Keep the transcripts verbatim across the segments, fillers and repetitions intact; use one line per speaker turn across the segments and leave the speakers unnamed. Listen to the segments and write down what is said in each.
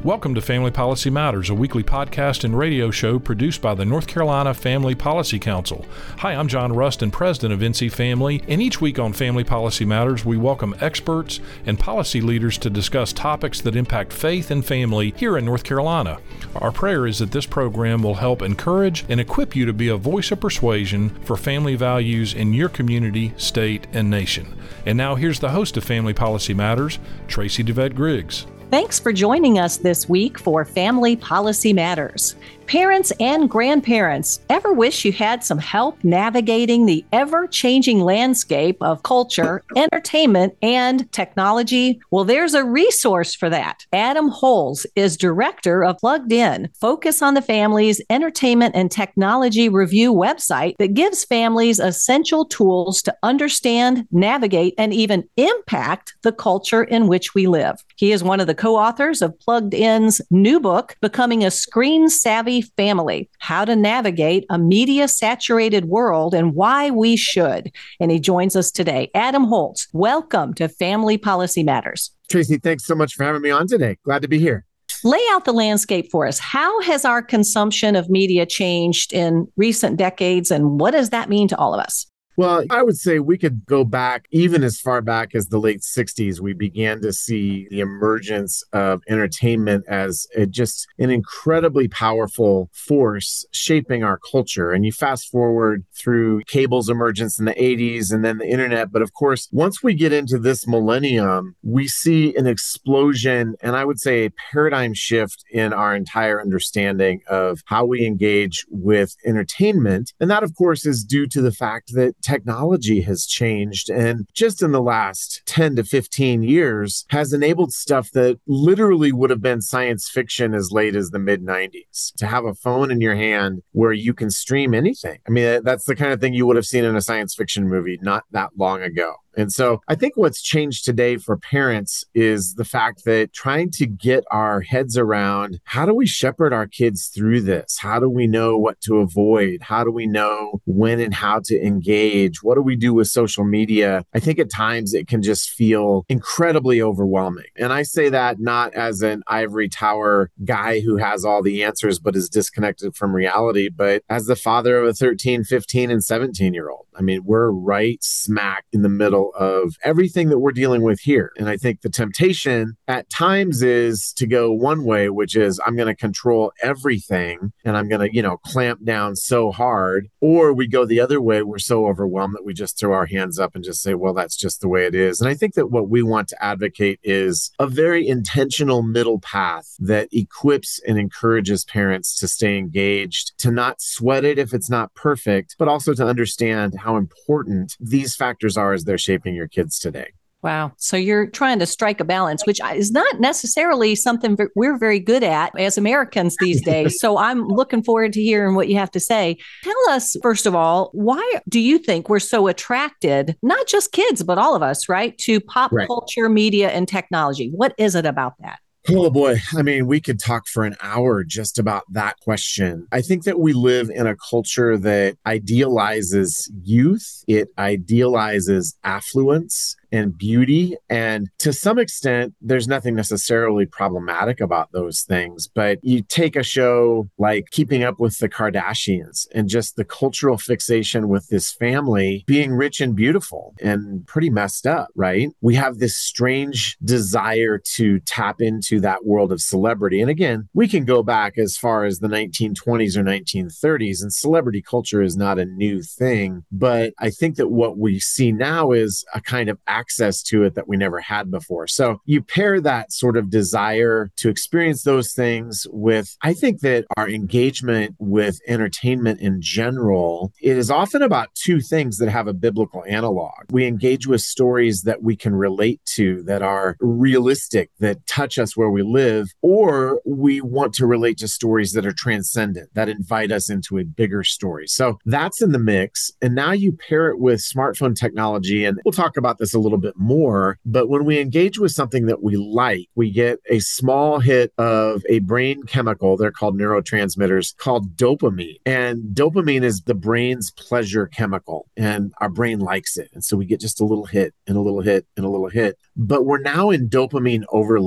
Welcome to Family Policy Matters, a weekly podcast and radio show produced by the North Carolina Family Policy Council. Hi, I'm John Rustin, president of N C Family, and each week on Family Policy Matters, we welcome experts and policy leaders to discuss topics that impact faith and family here in North Carolina. Our prayer is that this program will help encourage and equip you to be a voice of persuasion for family values in your community, state, and nation. And now here's the host of Family Policy Matters, Tracy DeVette Griggs.
Thanks for joining us this week for Family Policy Matters. Parents and grandparents, ever wish you had some help navigating the ever-changing landscape of culture, entertainment, and technology? Well, there's a resource for that. Adam Holz is director of Plugged In, Focus on the Family's entertainment and technology review website that gives families essential tools to understand, navigate, and even impact the culture in which we live. He is one of the co-authors of Plugged In's new book, Becoming a Screen-Savvy Family, How to Navigate a Media-Saturated World and Why We Should. And he joins us today. Adam Holz, welcome to Family Policy Matters.
Tracy, thanks so much for having me on today. Glad to be here.
Lay out the landscape for us. How has our consumption of media changed in recent decades, and what does that mean to all of us?
Well, I would say we could go back even as far back as the late sixties. We began to see the emergence of entertainment as a, just an incredibly powerful force shaping our culture. And you fast forward through cable's emergence in the eighties and then the internet. But of course, once we get into this millennium, we see an explosion and I would say a paradigm shift in our entire understanding of how we engage with entertainment. And that, of course, is due to the fact that technology has changed and just in the last ten to fifteen years has enabled stuff that literally would have been science fiction as late as the mid nineties. To have a phone in your hand where you can stream anything. I mean, that's the kind of thing you would have seen in a science fiction movie not that long ago. And so I think what's changed today for parents is the fact that trying to get our heads around how do we shepherd our kids through this? How do we know what to avoid? How do we know when and how to engage? What do we do with social media? I think at times it can just feel incredibly overwhelming. And I say that not as an ivory tower guy who has all the answers but is disconnected from reality, but as the father of a thirteen, fifteen, and seventeen year old. I mean, we're right smack in the middle of everything that we're dealing with here. And I think the temptation at times is to go one way, which is I'm going to control everything and I'm going to, you know, clamp down so hard. Or we go the other way. We're so overwhelmed that we just throw our hands up and just say, well, that's just the way it is. And I think that what we want to advocate is a very intentional middle path that equips and encourages parents to stay engaged, to not sweat it if it's not perfect, but also to understand how important these factors are as they're shaping your kids today.
Wow. So you're trying to strike a balance, which is not necessarily something we're very good at as Americans these days. So I'm looking forward to hearing what you have to say. Tell us, first of all, why do you think we're so attracted, not just kids, but all of us, right, to pop right. culture, media, and technology? What is it about that?
Oh boy. I mean, we could talk for an hour just about that question. I think that we live in a culture that idealizes youth. It idealizes affluence and beauty. And to some extent, there's nothing necessarily problematic about those things. But you take a show like Keeping Up with the Kardashians and just the cultural fixation with this family being rich and beautiful and pretty messed up, right? We have this strange desire to tap into that world of celebrity. And again, we can go back as far as the nineteen twenties or nineteen thirties, and celebrity culture is not a new thing. But I think that what we see now is a kind of access to it that we never had before. So you pair that sort of desire to experience those things with, I think that our engagement with entertainment in general, it is often about two things that have a biblical analog. We engage with stories that we can relate to, that are realistic, that touch us where we live, or we want to relate to stories that are transcendent, that invite us into a bigger story. So that's in the mix. And now you pair it with smartphone technology, and we'll talk about this a little bit more, but when we engage with something that we like, we get a small hit of a brain chemical, they're called neurotransmitters, called dopamine. And dopamine is the brain's pleasure chemical, and our brain likes it. And so we get just a little hit and a little hit and a little hit, but we're now in dopamine overload.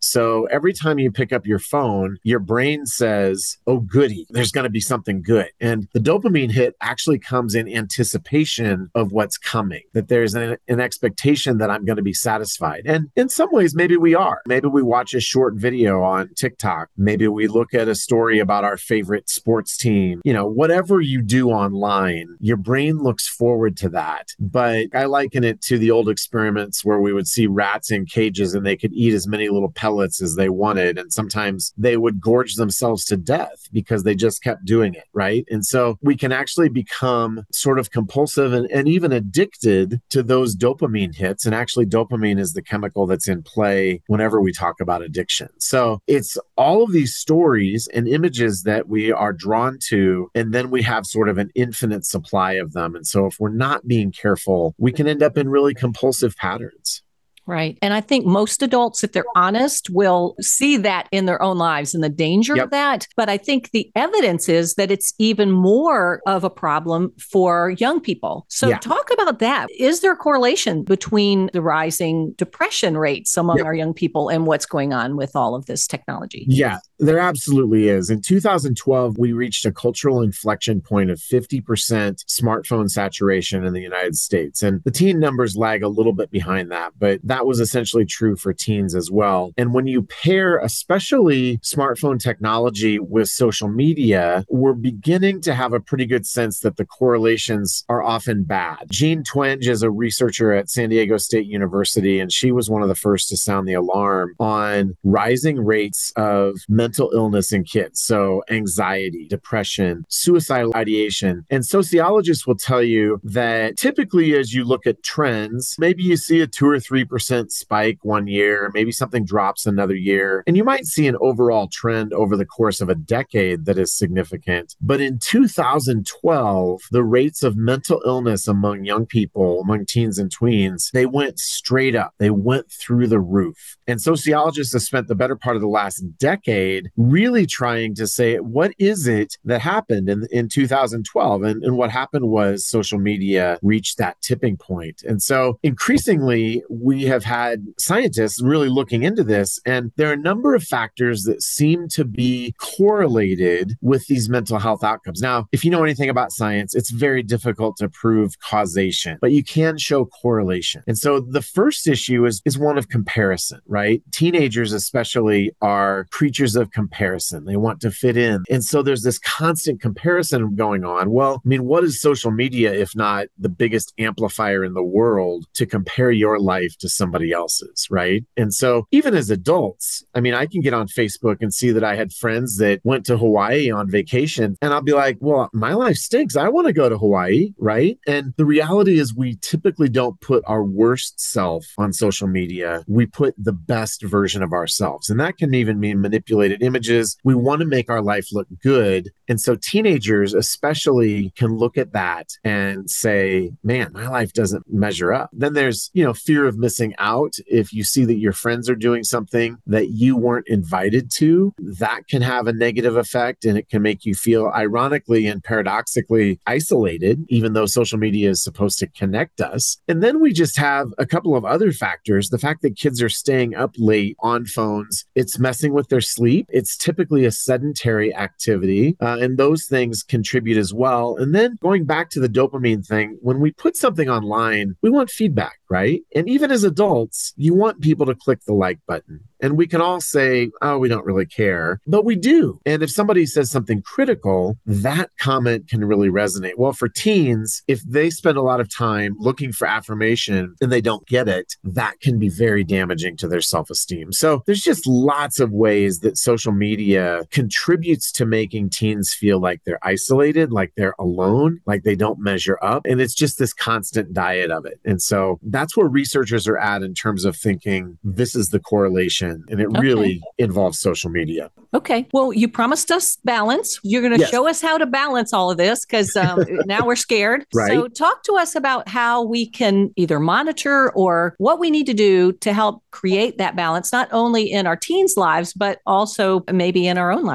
So every time you pick up your phone, your brain says, oh, goody, there's going to be something good. And the dopamine hit actually comes in anticipation of what's coming, that there's an, an expectation that I'm going to be satisfied. And in some ways, maybe we are. Maybe we watch a short video on TikTok. Maybe we look at a story about our favorite sports team. You know, whatever you do online, your brain looks forward to that. But I liken it to the old experiments where we would see rats in cages and they could eat as many little pellets as they wanted. And sometimes they would gorge themselves to death because they just kept doing it, right? And so we can actually become sort of compulsive and, and even addicted to those dopamine hits. And actually, dopamine is the chemical that's in play whenever we talk about addiction. So it's all of these stories and images that we are drawn to, and then we have sort of an infinite supply of them. And so if we're not being careful, we can end up in really compulsive patterns.
Right. And I think most adults, if they're honest, will see that in their own lives and the danger
Yep.
of that. But I think the evidence is that it's even more of a problem for young people. So
Yeah.
talk about that. Is there a correlation between the rising depression rates among
Yep.
our young people and what's going on with all of this technology?
Yeah, there absolutely is. In two thousand twelve, we reached a cultural inflection point of fifty percent smartphone saturation in the United States. And the teen numbers lag a little bit behind that, but that was essentially true for teens as well. And when you pair especially smartphone technology with social media, we're beginning to have a pretty good sense that the correlations are often bad. Jean Twenge is a researcher at San Diego State University, and she was one of the first to sound the alarm on rising rates of mental illness in kids. So anxiety, depression, suicidal ideation. And sociologists will tell you that typically as you look at trends, maybe you see a two or three percent spike one year, maybe something drops another year. And you might see an overall trend over the course of a decade that is significant. But in two thousand twelve, the rates of mental illness among young people, among teens and tweens, they went straight up. They went through the roof. And sociologists have spent the better part of the last decade really trying to say, what is it that happened in, in two thousand twelve? And, and what happened was social media reached that tipping point. And so increasingly, we have had scientists really looking into this. And there are a number of factors that seem to be correlated with these mental health outcomes. Now, if you know anything about science, it's very difficult to prove causation, but you can show correlation. And so the first issue is, is one of comparison, right? Teenagers especially are creatures of comparison. They want to fit in. And so there's this constant comparison going on. Well, I mean, what is social media if not the biggest amplifier in the world to compare your life to somebody else's, right? And so even as adults, I mean, I can get on Facebook and see that I had friends that went to Hawaii on vacation, and I'll be like, well, my life stinks. I want to go to Hawaii, right? And the reality is we typically don't put our worst self on social media. We put the best version of ourselves. And that can even mean manipulated images. We want to make our life look good. And so teenagers especially can look at that and say, man, my life doesn't measure up. Then there's, you know, fear of missing out. If you see that your friends are doing something that you weren't invited to, that can have a negative effect, and it can make you feel ironically and paradoxically isolated, even though social media is supposed to connect us. And then we just have a couple of other factors. The fact that kids are staying up late on phones, it's messing with their sleep. It's typically a sedentary activity, uh, and those things contribute as well. And then going back to the dopamine thing, when we put something online, we want feedback, right? And even as adults, you want people to click the like button. And we can all say, oh, we don't really care, but we do. And if somebody says something critical, that comment can really resonate. Well, for teens, if they spend a lot of time looking for affirmation and they don't get it, that can be very damaging to their self-esteem. So there's just lots of ways that social media contributes to making teens feel like they're isolated, like they're alone, like they don't measure up. And it's just this constant diet of it. And so that's where researchers are at in terms of thinking this is the correlation. And it
Okay.
really involves social media.
Okay. Well, you promised us balance. You're going to
Yes.
show us how to balance all of this because um, now we're scared.
Right.
So talk to us about how we can either monitor or what we need to do to help create that balance, not only in our teens' lives, but also maybe in our own lives.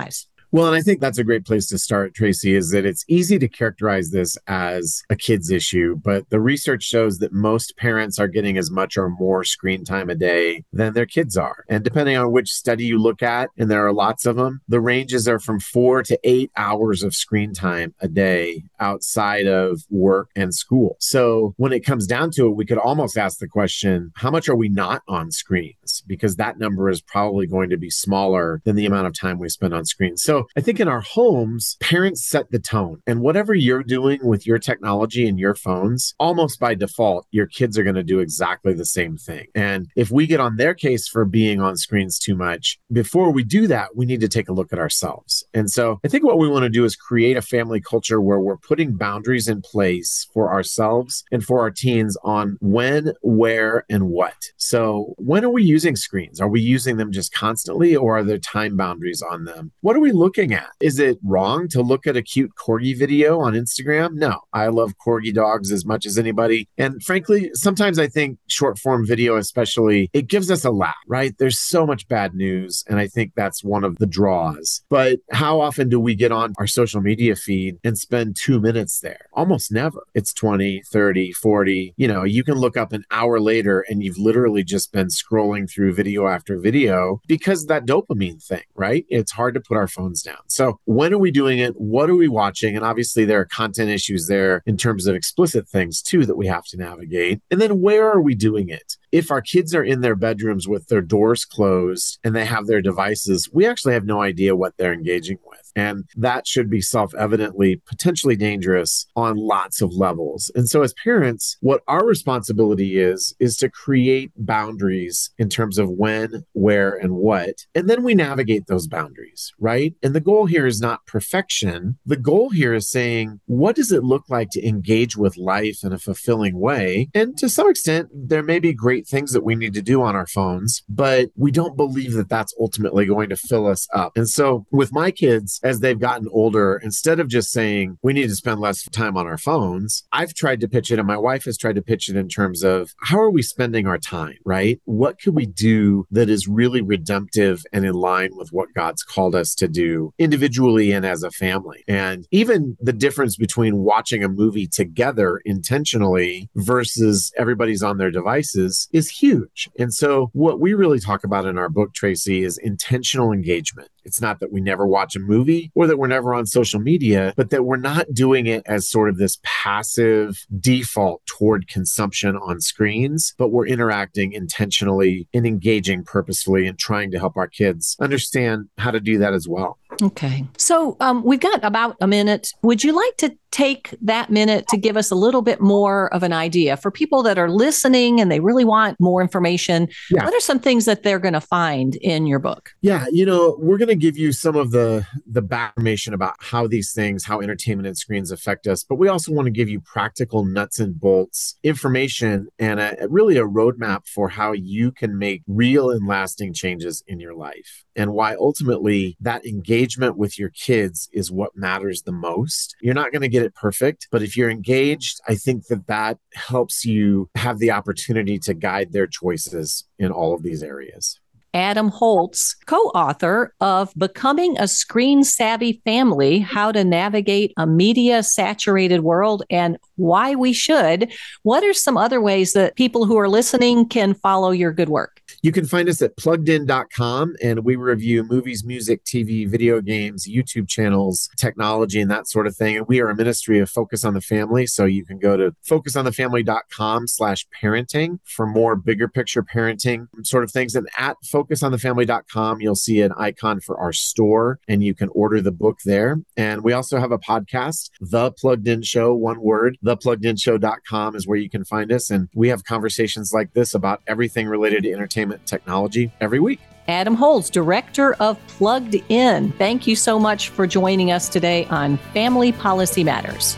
Well, and I think that's a great place to start, Tracy, is that it's easy to characterize this as a kid's issue, but the research shows that most parents are getting as much or more screen time a day than their kids are. And depending on which study you look at, and there are lots of them, the ranges are from four to eight hours of screen time a day outside of work and school. So when it comes down to it, we could almost ask the question, how much are we not on screens? Because that number is probably going to be smaller than the amount of time we spend on screens. So I think in our homes, parents set the tone. And whatever you're doing with your technology and your phones, almost by default, your kids are going to do exactly the same thing. And if we get on their case for being on screens too much, before we do that, we need to take a look at ourselves. And so I think what we want to do is create a family culture where we're putting boundaries in place for ourselves and for our teens on when, where, and what. So when are we using screens? Are we using them just constantly, or are there time boundaries on them? What are we looking at? Is it wrong to look at a cute corgi video on Instagram? No, I love corgi dogs as much as anybody. And frankly, sometimes I think short form video, especially, it gives us a laugh, right? There's so much bad news. And I think that's one of the draws. But how often do we get on our social media feed and spend two minutes there? Almost never. It's twenty, thirty, forty. You know, you can look up an hour later and you've literally just been scrolling through video after video because that dopamine thing, right? It's hard to put our phones down. So when are we doing it? What are we watching? And obviously there are content issues there in terms of explicit things too that we have to navigate. And then where are we doing it? If our kids are in their bedrooms with their doors closed and they have their devices, we actually have no idea what they're engaging with. And that should be self-evidently potentially dangerous on lots of levels. And so as parents, what our responsibility is, is to create boundaries in terms of when, where, and what. And then we navigate those boundaries, right? And the goal here is not perfection. The goal here is saying, what does it look like to engage with life in a fulfilling way? And to some extent, there may be great things that we need to do on our phones, but we don't believe that that's ultimately going to fill us up. And so with my kids, as they've gotten older, instead of just saying we need to spend less time on our phones, I've tried to pitch it, and my wife has tried to pitch it in terms of how are we spending our time, right? What could we do that is really redemptive and in line with what God's called us to do individually and as a family? And even the difference between watching a movie together intentionally versus everybody's on their devices is huge. And so what we really talk about in our book, Tracy, is intentional engagement. It's not that we never watch a movie or that we're never on social media, but that we're not doing it as sort of this passive default toward consumption on screens, but we're interacting intentionally and engaging purposefully and trying to help our kids understand how to do that as well.
Okay. So um, we've got about a minute. Would you like to take that minute to give us a little bit more of an idea for people that are listening and they really want more information? Yeah. What are some things that they're going to find in your book?
Yeah, you know, we're going to give you some of the, the back information about how these things, how entertainment and screens affect us, but we also want to give you practical nuts and bolts information and a, really a roadmap for how you can make real and lasting changes in your life, and why ultimately that engagement with your kids is what matters the most. You're not going to get it perfect, but if you're engaged, I think that that helps you have the opportunity to guide their choices in all of these areas.
Adam Holz, co-author of Becoming a Screen-Savvy Family, How to Navigate a Media-Saturated World and Why We Should. What are some other ways that people who are listening can follow your good work?
You can find us at plugged in dot com, and we review movies, music, T V, video games, YouTube channels, technology, and that sort of thing. And we are a ministry of Focus on the Family, so you can go to focus on the family dot com slash parenting for more bigger picture parenting sort of things. And at focus on the family dot com, you'll see an icon for our store, and you can order the book there. And we also have a podcast, The Plugged In Show, one word. the plugged in show dot com is where you can find us. And we have conversations like this about everything related to entertainment technology every week.
Adam Holz, Director of Plugged In. Thank you so much for joining us today on Family Policy Matters.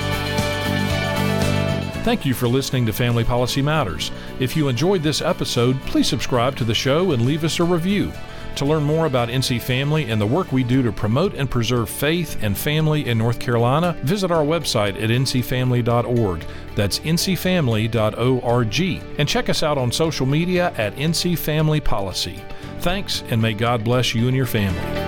Thank you for listening to Family Policy Matters. If you enjoyed this episode, please subscribe to the show and leave us a review. To learn more about N C Family and the work we do to promote and preserve faith and family in North Carolina, visit our website at n c family dot org. That's n c family dot org. And check us out on social media at N C Family Policy. Thanks, and may God bless you and your family.